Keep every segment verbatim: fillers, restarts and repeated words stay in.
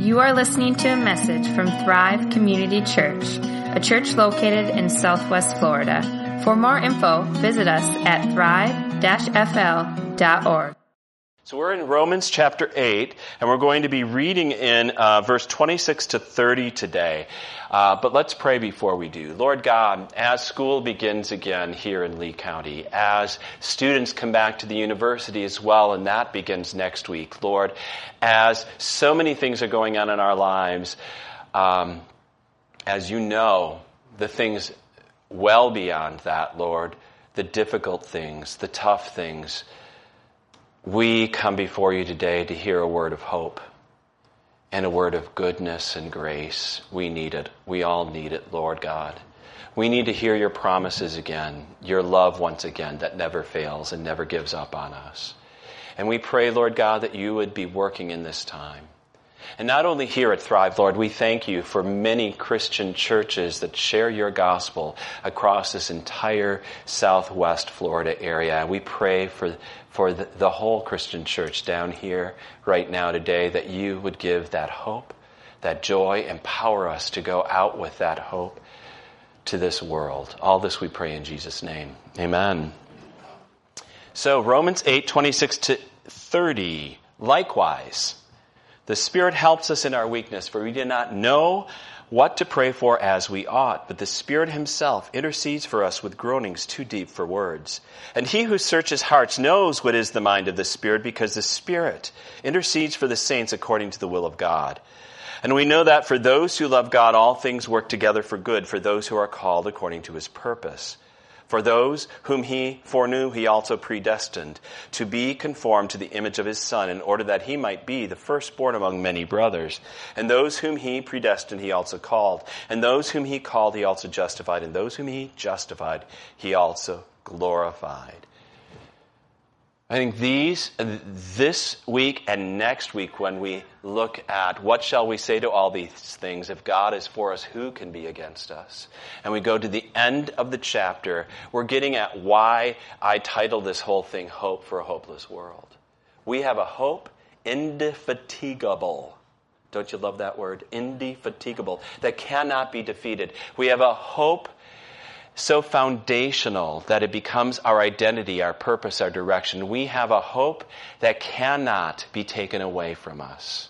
You are listening to a message from Thrive Community Church, a church located in Southwest Florida. For more info, visit us at thrive dash f l dot org. So we're in Romans chapter eight, and we're going to be reading in uh, verse twenty-six to thirty today. Uh, but let's pray before we do. Lord God, as school begins again here in Lee County, as students come back to the university as well, and that begins next week, Lord, as so many things are going on in our lives, um, as you know, the things well beyond that, Lord, the difficult things, the tough things, we come before you today to hear a word of hope and a word of goodness and grace. We need it. We all need it, Lord God. We need to hear your promises again, your love once again that never fails and never gives up on us. And we pray, Lord God, that you would be working in this time. And not only here at Thrive, Lord, we thank you for many Christian churches that share your gospel across this entire Southwest Florida area. We pray for, for the, the whole Christian church down here right now today, that you would give that hope, that joy, empower us to go out with that hope to this world. All this we pray in Jesus' name. Amen. So Romans eight, twenty-six to thirty, likewise, the Spirit helps us in our weakness, for we do not know what to pray for as we ought, but the Spirit himself intercedes for us with groanings too deep for words. And he who searches hearts knows what is the mind of the Spirit, because the Spirit intercedes for the saints according to the will of God. And we know that for those who love God, all things work together for good, for those who are called according to his purpose. For those whom he foreknew, he also predestined to be conformed to the image of his Son, in order that he might be the firstborn among many brothers. And those whom he predestined, he also called. And those whom he called, he also justified. And those whom he justified, he also glorified. I think these, this week and next week, when we look at what shall we say to all these things, if God is for us, who can be against us? And we go to the end of the chapter, we're getting at why I titled this whole thing, Hope for a Hopeless World. We have a hope indefatigable. Don't you love that word? Indefatigable. That cannot be defeated. We have a hope so foundational that it becomes our identity, our purpose, our direction. We have a hope that cannot be taken away from us.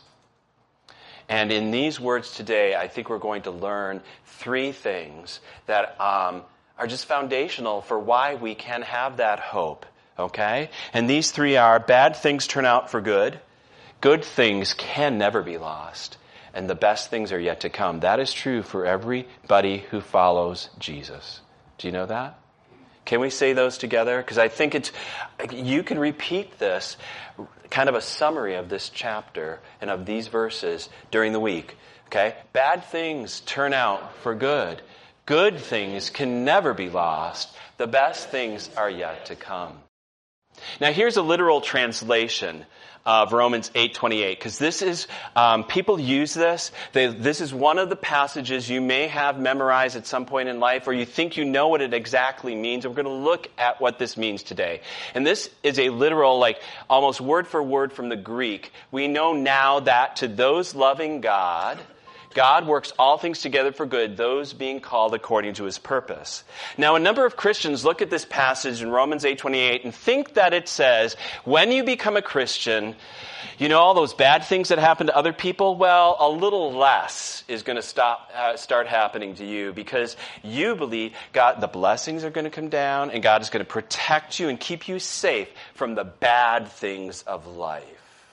And in these words today, I think we're going to learn three things that um, are just foundational for why we can have that hope. Okay? And these three are: bad things turn out for good, good things can never be lost, and the best things are yet to come. That is true for everybody who follows Jesus. Do you know that? Can we say those together? Because I think it's, you can repeat this, kind of a summary of this chapter and of these verses during the week. Okay? Bad things turn out for good. Good things can never be lost. The best things are yet to come. Now here's a literal translation of Romans eight twenty-eight, because this is, um, people use this. They, this is one of the passages you may have memorized at some point in life, or you think you know what it exactly means. And we're going to look at what this means today. And this is a literal, like almost word for word from the Greek. We know now that to those loving God, God works all things together for good, those being called according to his purpose. Now, a number of Christians look at this passage in Romans eight twenty-eight and think that it says, when you become a Christian, you know, all those bad things that happen to other people, well, a little less is going to stop, uh, start happening to you, because you believe God, the blessings are going to come down, and God is going to protect you and keep you safe from the bad things of life.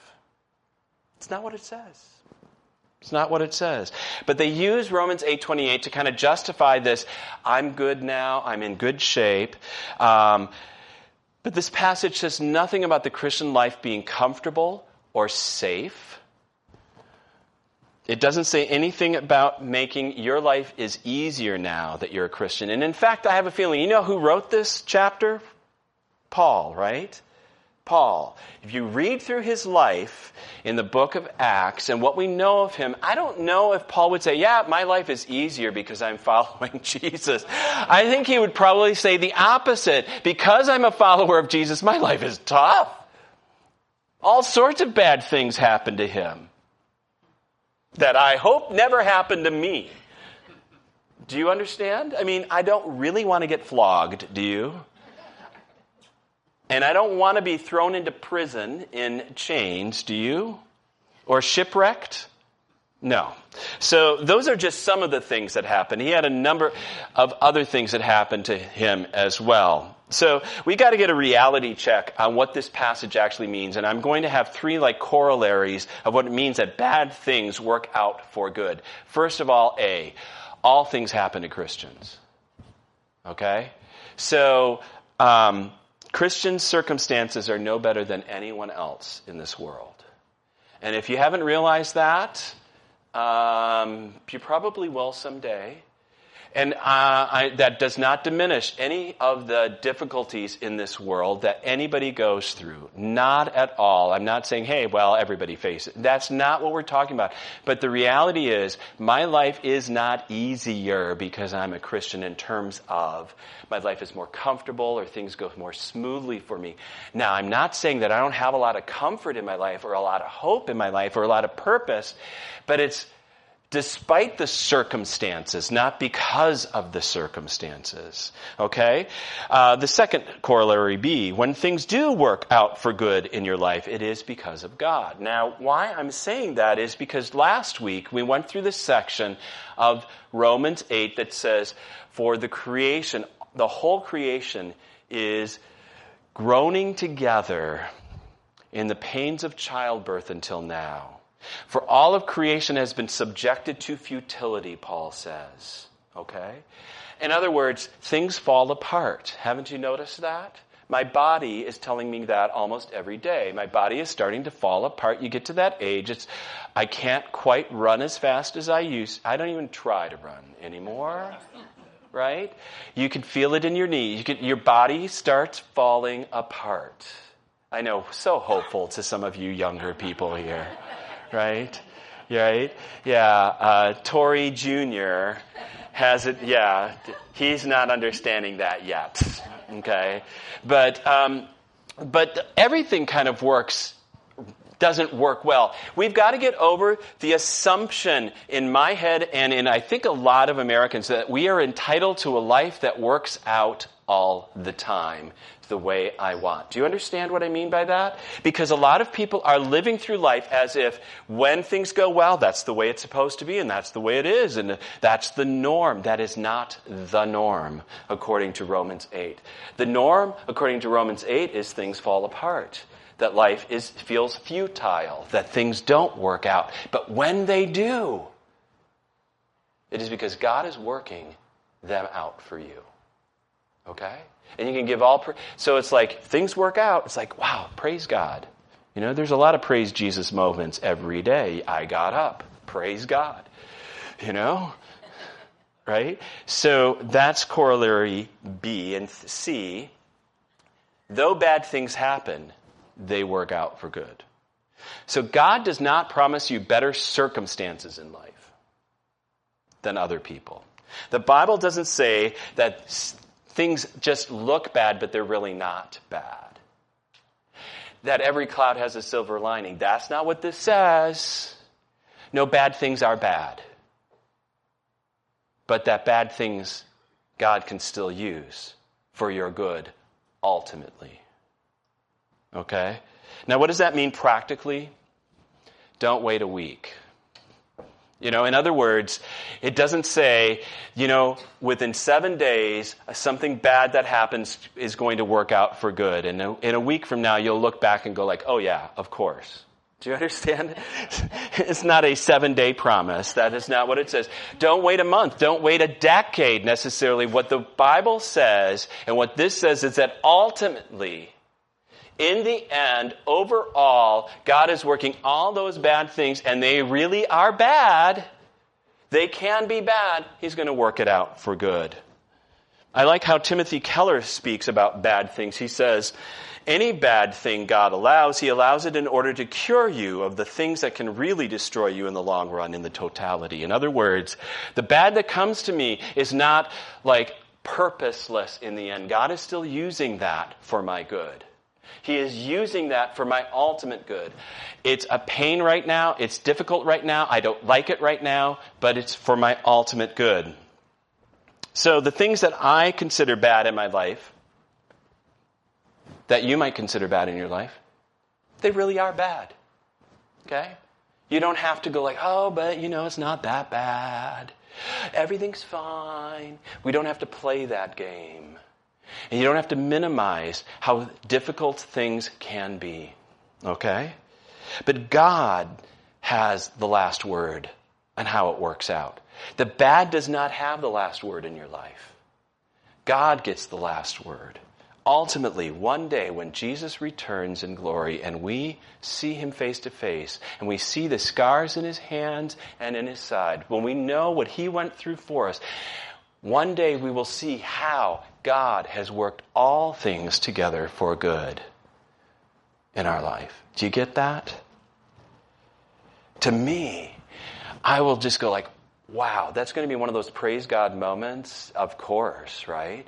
It's not what it says. It's not what it says. But they use Romans eight twenty-eight to kind of justify this. I'm good now. I'm in good shape. Um, but this passage says nothing about the Christian life being comfortable or safe. It doesn't say anything about making your life is easier now that you're a Christian. And in fact, I have a feeling, you know who wrote this chapter? Paul, right? Paul. If you read through his life in the book of Acts and what we know of him, I don't know if Paul would say, yeah, my life is easier because I'm following Jesus. I think he would probably say the opposite. Because I'm a follower of Jesus, my life is tough. All sorts of bad things happen to him. that I hope never happened to me. Do you understand? I mean, I don't really want to get flogged, do you? And I don't want to be thrown into prison in chains, do you? Or shipwrecked? No. So those are just some of the things that happened. He had a number of other things that happened to him as well. So we got to get a reality check on what this passage actually means. And I'm going to have three like corollaries of what it means that bad things work out for good. First of all, A, all things happen to Christians. Okay? So um, Christian circumstances are no better than anyone else in this world. And if you haven't realized that, um, you probably will someday. And uh, I, that does not diminish any of the difficulties in this world that anybody goes through. Not at all. I'm not saying, hey, well, everybody faces it. That's not what we're talking about. But the reality is, my life is not easier because I'm a Christian in terms of my life is more comfortable or things go more smoothly for me. Now, I'm not saying that I don't have a lot of comfort in my life or a lot of hope in my life or a lot of purpose, but it's despite the circumstances, not because of the circumstances. Okay? Uh, the second corollary B, when things do work out for good in your life, it is because of God. Now, why I'm saying that is because last week we went through this section of Romans eight that says, for the creation, the whole creation is groaning together in the pains of childbirth until now. For all of creation has been subjected to futility, Paul says. Okay? In other words, things fall apart. Haven't you noticed that? My body is telling me that almost every day. My body is starting to fall apart. You get to that age, it's I can't quite run as fast as I used. I don't even try to run anymore. Right? You can feel it in your knee. You can, your body starts falling apart. I know, so hopeful to some of you younger people here. Right? Right? Yeah. Uh, Tori Junior has it. Yeah. He's not understanding that yet. Okay. But, um, but everything kind of works, doesn't work well. We've got to get over the assumption in my head and in, I think, a lot of Americans that we are entitled to a life that works out all the time the way I want. Do you understand what I mean by that? Because a lot of people are living through life as if when things go well, that's the way it's supposed to be and that's the way it is and that's the norm. That is not the norm, according to Romans eight. The norm, according to Romans eight, is things fall apart. That life is feels futile, that things don't work out. But when they do, it is because God is working them out for you. Okay? And you can give all... Pra- so it's like, things work out. It's like, wow, praise God. You know, there's a lot of praise Jesus moments every day. I got up. Praise God. You know? Right? So that's corollary B. And C, though bad things happen, they work out for good. So God does not promise you better circumstances in life than other people. The Bible doesn't say that things just look bad, but they're really not bad. That every cloud has a silver lining. That's not what this says. No, bad things are bad. But that bad things God can still use for your good ultimately. Okay? Now, what does that mean practically? Don't wait a week. You know, in other words, it doesn't say, you know, within seven days, something bad that happens is going to work out for good. And in a week from now, you'll look back and go like, oh yeah, of course. Do you understand? It's not a seven-day promise. That is not what it says. Don't wait a month. Don't wait a decade necessarily. What the Bible says, and what this says, is that ultimately, in the end, overall, God is working all those bad things, and they really are bad. They can be bad. He's going to work it out for good. I like how Timothy Keller speaks about bad things. He says, any bad thing God allows, he allows it in order to cure you of the things that can really destroy you in the long run, in the totality. In other words, the bad that comes to me is not like purposeless in the end. God is still using that for my good. He is using that for my ultimate good. It's a pain right now. It's difficult right now. I don't like it right now, but it's for my ultimate good. So the things that I consider bad in my life, that you might consider bad in your life, they really are bad. Okay? You don't have to go like, oh, but, you know, it's not that bad. Everything's fine. We don't have to play that game. And you don't have to minimize how difficult things can be. Okay? But God has the last word on how it works out. The bad does not have the last word in your life. God gets the last word. Ultimately, one day when Jesus returns in glory and we see him face to face and we see the scars in his hands and in his side, when we know what he went through for us, one day we will see how God has worked all things together for good in our life. Do you get that? To me, I will just go like, wow, that's going to be one of those praise God moments, of course, right?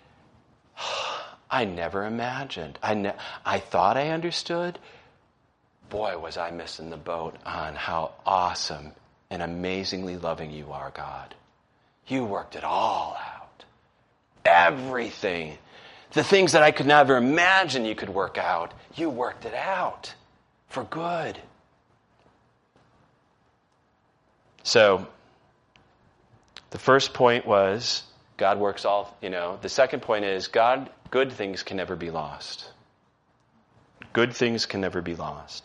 I never imagined. I, ne- I thought I understood. Boy, was I missing the boat on how awesome and amazingly loving you are, God. You worked it all out. Everything. The things that I could never imagine you could work out, you worked it out for good. So, the first point was God works all, you know. The second point is God, good things can never be lost. Good things can never be lost.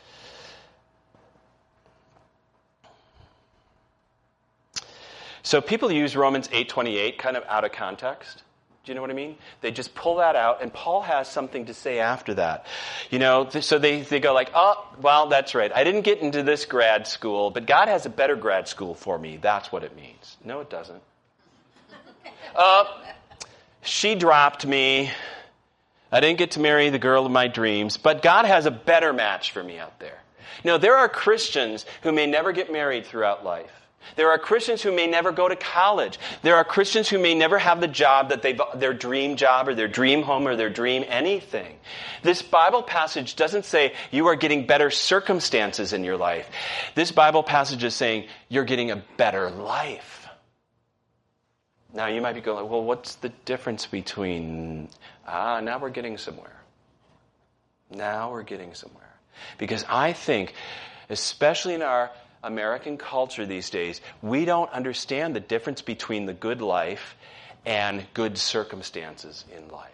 So people use Romans eight twenty-eight kind of out of context. Do you know what I mean? They just pull that out, and Paul has something to say after that. You know, th- so they, they go like, oh, well, that's right. I didn't get into this grad school, but God has a better grad school for me. That's what it means. No, it doesn't. Uh, she dropped me. I didn't get to marry the girl of my dreams, but God has a better match for me out there. No, there are Christians who may never get married throughout life. There are Christians who may never go to college. There are Christians who may never have the job that they've, their dream job or their dream home or their dream anything. This Bible passage doesn't say you are getting better circumstances in your life. This Bible passage is saying you're getting a better life. Now you might be going, well, what's the difference between, ah, now we're getting somewhere. Now we're getting somewhere. Because I think, especially in our American culture these days, we don't understand the difference between the good life and good circumstances in life.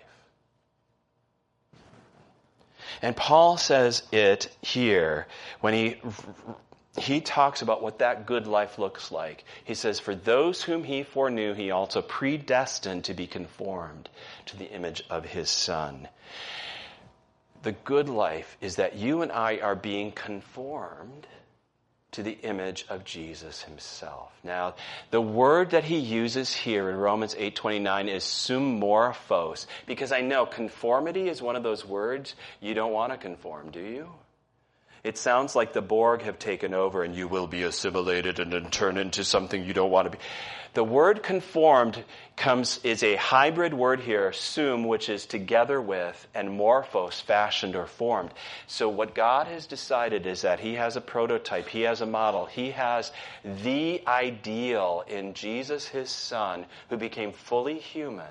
And Paul says it here when he he talks about what that good life looks like. He says, for those whom he foreknew, he also predestined to be conformed to the image of his Son. The good life is that you and I are being conformed to the image of Jesus himself. Now, the word that he uses here in Romans eight twenty-nine is sumorphos, because I know conformity is one of those words you don't want to conform, do you? It sounds like the Borg have taken over and you will be assimilated and then turn into something you don't want to be. The word conformed comes is a hybrid word here, sum, which is together with, and morphos, fashioned or formed. So what God has decided is that he has a prototype, he has a model, he has the ideal in Jesus, his Son, who became fully human,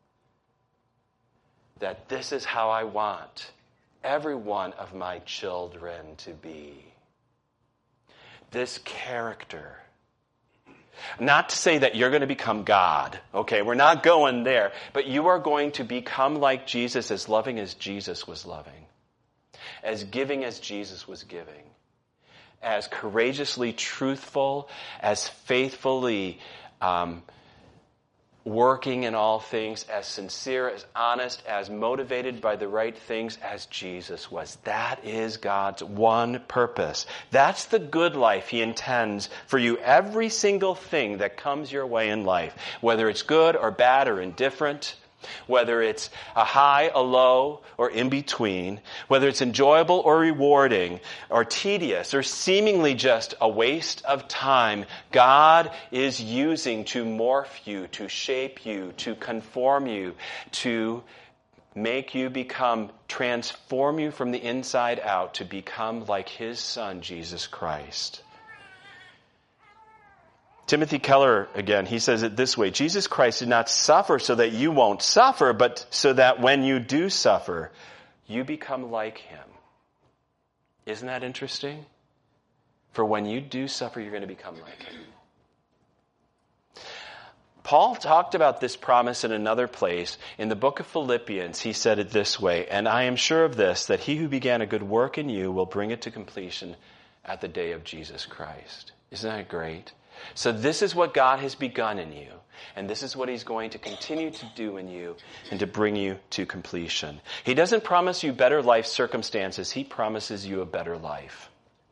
that this is how I want every one of my children to be. This character. Not to say that you're going to become God. Okay, we're not going there. But you are going to become like Jesus, as loving as Jesus was loving. As giving as Jesus was giving. As courageously truthful, as faithfully um, working in all things, as sincere, as honest, as motivated by the right things as Jesus was. That is God's one purpose. That's the good life he intends for you. Every single thing that comes your way in life, whether it's good or bad or indifferent, whether it's a high, a low, or in between, whether it's enjoyable or rewarding, or tedious, or seemingly just a waste of time, God is using to morph you, to shape you, to conform you, to make you become, transform you from the inside out to become like his Son, Jesus Christ. Timothy Keller, again, he says it this way: Jesus Christ did not suffer so that you won't suffer, but so that when you do suffer, you become like him. Isn't that interesting? For when you do suffer, you're going to become like him. Paul talked about this promise in another place. In the book of Philippians, he said it this way: and I am sure of this, that he who began a good work in you will bring it to completion at the day of Jesus Christ. Isn't that great? So this is what God has begun in you, and this is what he's going to continue to do in you and to bring you to completion. He doesn't promise you better life circumstances. He promises you a better life.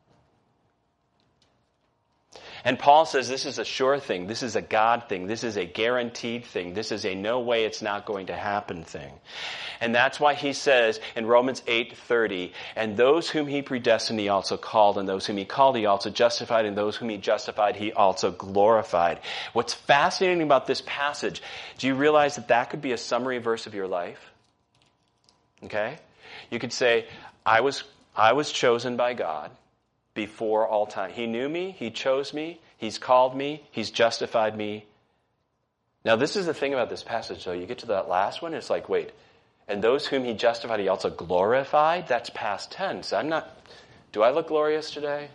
And Paul says this is a sure thing. This is a God thing. This is a guaranteed thing. This is a no way it's not going to happen thing. And that's why he says in Romans eight thirty, and those whom he predestined he also called, and those whom he called he also justified, and those whom he justified he also glorified. What's fascinating about this passage, do you realize that that could be a summary verse of your life? Okay? You could say, I was I was chosen by God before all time. He knew me, he chose me, he's called me, he's justified me. Now this is the thing about this passage, though. You get to that last one, it's like, wait, and those whom he justified, he also glorified? That's past tense. I'm not, do I look glorious today?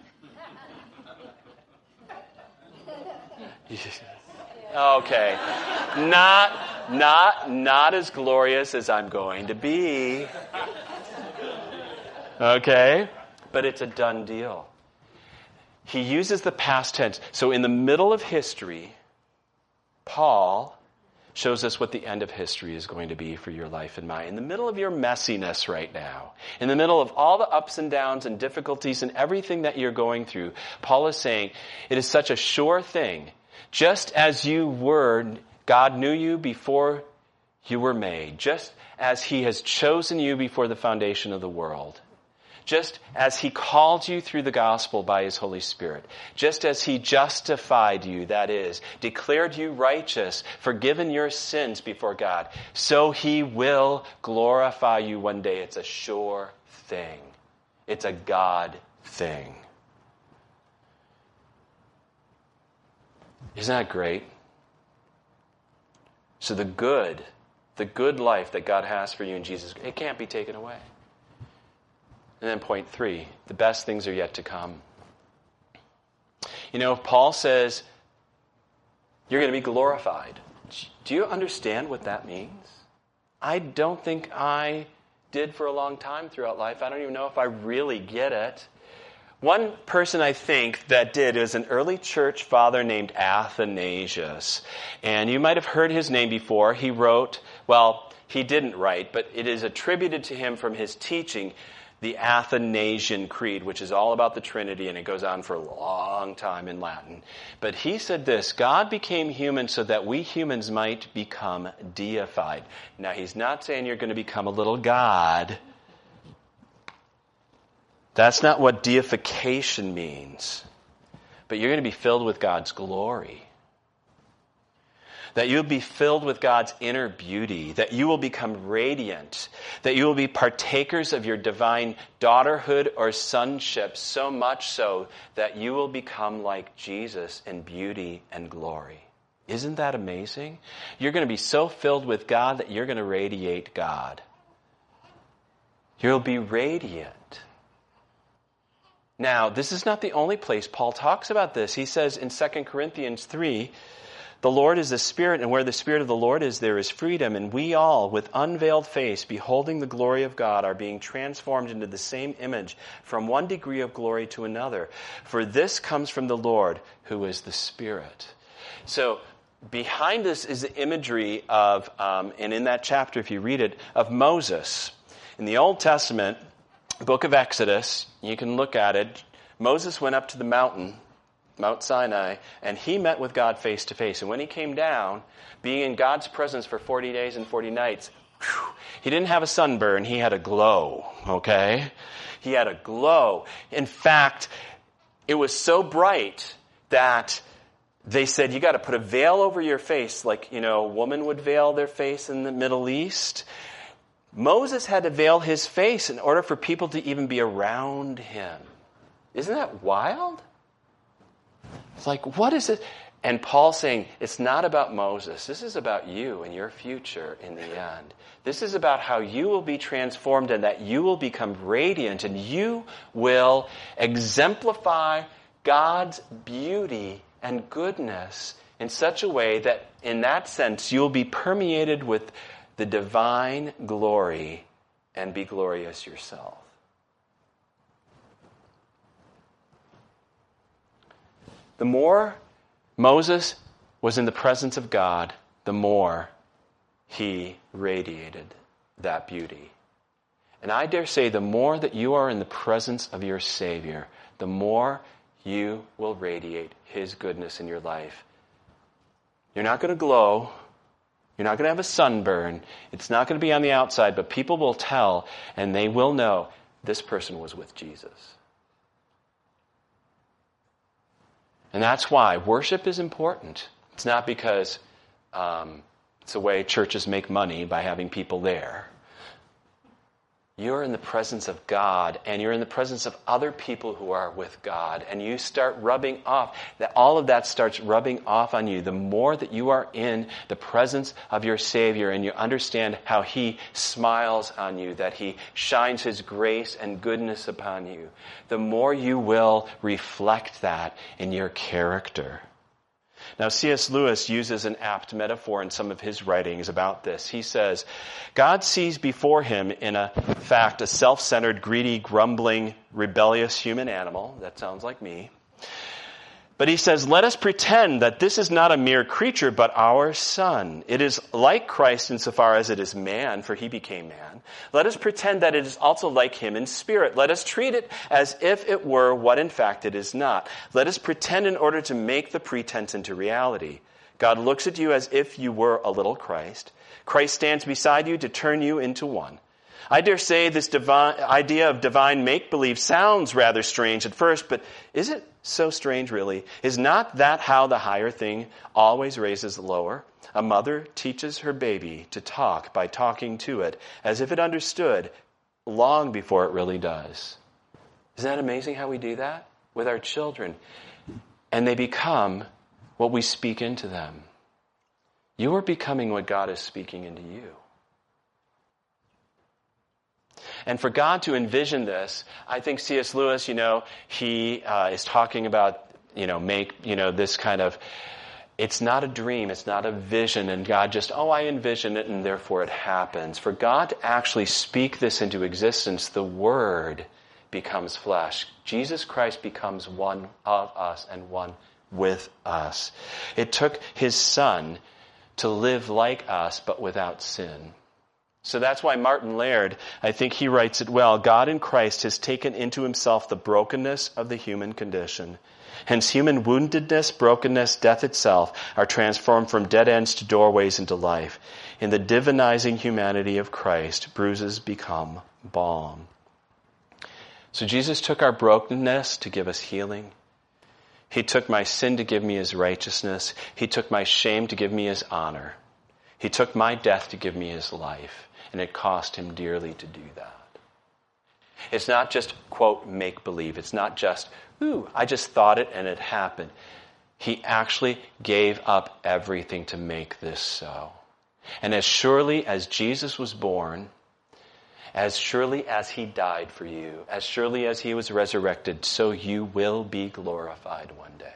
Okay. Not, not, not as glorious as I'm going to be. Okay? But it's a done deal. He uses the past tense. So in the middle of history, Paul shows us what the end of history is going to be for your life and mine. In the middle of your messiness right now, in the middle of all the ups and downs and difficulties and everything that you're going through, Paul is saying it is such a sure thing. Just as you were, God knew you before you were made. Just as he has chosen you before the foundation of the world. Just as he called you through the gospel by his Holy Spirit. Just as he justified you, that is, declared you righteous, forgiven your sins before God, so he will glorify you one day. It's a sure thing. It's a God thing. Isn't that great? So the good, the good life that God has for you in Jesus, it can't be taken away. And then point three, the best things are yet to come. You know, Paul says, you're going to be glorified. Do you understand what that means? I don't think I did for a long time throughout life. I don't even know if I really get it. One person I think that did is an early church father named Athanasius. And you might have heard his name before. He wrote, well, he didn't write, but it is attributed to him from his teaching, the Athanasian Creed, which is all about the Trinity, and it goes on for a long time in Latin. But he said this: God became human so that we humans might become deified. Now, he's not saying you're going to become a little God. That's not what deification means. But you're going to be filled with God's glory. That you'll be filled with God's inner beauty, that you will become radiant, that you will be partakers of your divine daughterhood or sonship, so much so that you will become like Jesus in beauty and glory. Isn't that amazing? You're going to be so filled with God that you're going to radiate God. You'll be radiant. Now, this is not the only place Paul talks about this. He says in Second Corinthians three, the Lord is the Spirit, and where the Spirit of the Lord is, there is freedom. And we all, with unveiled face, beholding the glory of God, are being transformed into the same image from one degree of glory to another. For this comes from the Lord, who is the Spirit. So behind this is the imagery of, um, and in that chapter, if you read it, of Moses. In the Old Testament, book of Exodus, you can look at it. Moses went up to the mountain, Mount Sinai, and he met with God face to face. And when he came down, being in God's presence for forty days and forty nights, whew, he didn't have a sunburn, he had a glow, okay? He had a glow. In fact, it was so bright that they said, you got to put a veil over your face, like, you know, a woman would veil their face in the Middle East. Moses had to veil his face in order for people to even be around him. Isn't that wild? It's like, what is it? And Paul's saying, it's not about Moses. This is about you and your future in the end. This is about how you will be transformed and that you will become radiant and you will exemplify God's beauty and goodness in such a way that, in that sense, you'll be permeated with the divine glory and be glorious yourself. The more Moses was in the presence of God, the more he radiated that beauty. And I dare say the more that you are in the presence of your Savior, the more you will radiate his goodness in your life. You're not going to glow. You're not going to have a sunburn. It's not going to be on the outside, but people will tell and they will know this person was with Jesus. And that's why worship is important. It's not because um, it's a way churches make money by having people there. You're in the presence of God, and you're in the presence of other people who are with God, and you start rubbing off. That all of that starts rubbing off on you. The more that you are in the presence of your Savior, and you understand how He smiles on you, that He shines His grace and goodness upon you, the more you will reflect that in your character. Now, C S Lewis uses an apt metaphor in some of his writings about this. He says, God sees before him, in a fact, a self-centered, greedy, grumbling, rebellious human animal. That sounds like me. But he says, let us pretend that this is not a mere creature, but our Son. It is like Christ insofar as it is man, for he became man. Let us pretend that it is also like him in spirit. Let us treat it as if it were what in fact it is not. Let us pretend in order to make the pretense into reality. God looks at you as if you were a little Christ. Christ stands beside you to turn you into one. I dare say this divine idea of divine make-believe sounds rather strange at first, but is it so strange really? Is not that how the higher thing always raises the lower? A mother teaches her baby to talk by talking to it as if it understood long before it really does. Isn't that amazing how we do that with our children? And they become what we speak into them. You are becoming what God is speaking into you. And for God to envision this, I think C S Lewis, you know, he uh, is talking about, you know, make, you know, this kind of, it's not a dream, it's not a vision, and God just, oh, I envision it, and therefore it happens. For God to actually speak this into existence, the Word becomes flesh. Jesus Christ becomes one of us and one with us. It took His Son to live like us, but without sin. So that's why Martin Laird, I think he writes it well, God in Christ has taken into himself the brokenness of the human condition. Hence human woundedness, brokenness, death itself are transformed from dead ends to doorways into life. In the divinizing humanity of Christ, bruises become balm. So Jesus took our brokenness to give us healing. He took my sin to give me His righteousness. He took my shame to give me His honor. He took my death to give me His life. And it cost Him dearly to do that. It's not just, quote, make-believe. It's not just, ooh, I just thought it and it happened. He actually gave up everything to make this so. And as surely as Jesus was born, as surely as He died for you, as surely as He was resurrected, so you will be glorified one day.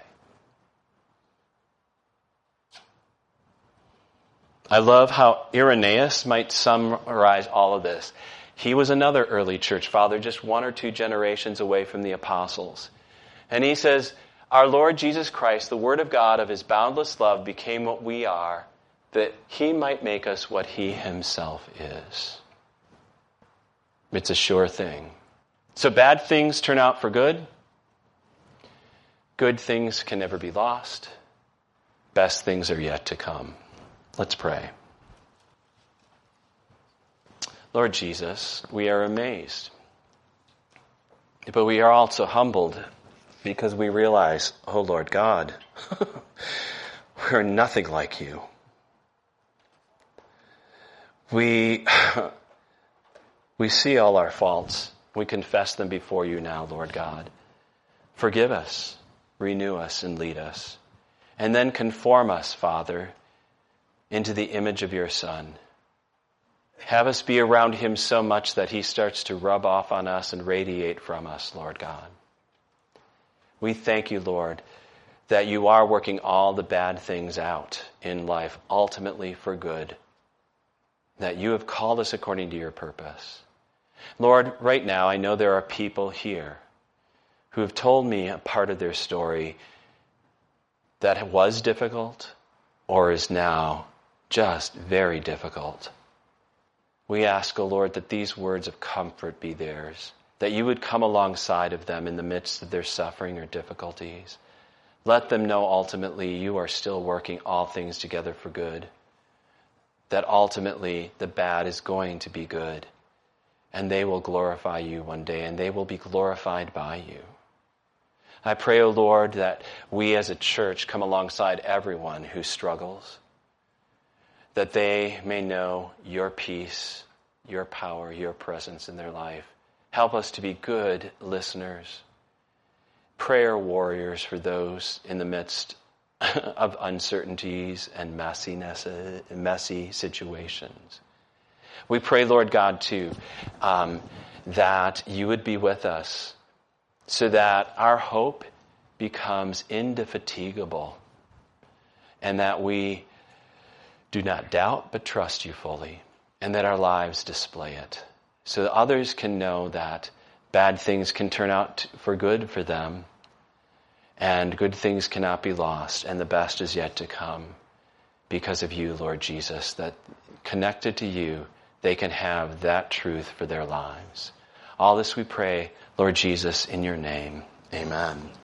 I love how Irenaeus might summarize all of this. He was another early church father, just one or two generations away from the apostles. And he says, our Lord Jesus Christ, the Word of God of His boundless love, became what we are, that He might make us what He Himself is. It's a sure thing. So bad things turn out for good. Good things can never be lost. Best things are yet to come. Let's pray. Lord Jesus, we are amazed. But we are also humbled because we realize, oh Lord God, we're nothing like You. We We see all our faults. We confess them before you now, Lord God. Forgive us, renew us, and lead us. And then conform us, Father, into the image of your Son. Have us be around him so much that he starts to rub off on us and radiate from us, Lord God. We thank you, Lord, that you are working all the bad things out in life, ultimately for good. That you have called us according to your purpose. Lord, right now I know there are people here who have told me a part of their story that was difficult or is now just very difficult. We ask, O Lord, that these words of comfort be theirs, that you would come alongside of them in the midst of their suffering or difficulties. Let them know ultimately you are still working all things together for good, that ultimately the bad is going to be good, and they will glorify you one day, and they will be glorified by you. I pray, O Lord, that we as a church come alongside everyone who struggles, that they may know your peace, your power, your presence in their life. Help us to be good listeners, prayer warriors for those in the midst of uncertainties and messiness, messy situations. We pray, Lord God, too, um, that you would be with us so that our hope becomes indefatigable and that we do not doubt but trust you fully, and that our lives display it so that others can know that bad things can turn out for good for them and good things cannot be lost, and the best is yet to come because of you, Lord Jesus, that connected to you, they can have that truth for their lives. All this we pray, Lord Jesus, in your name. Amen.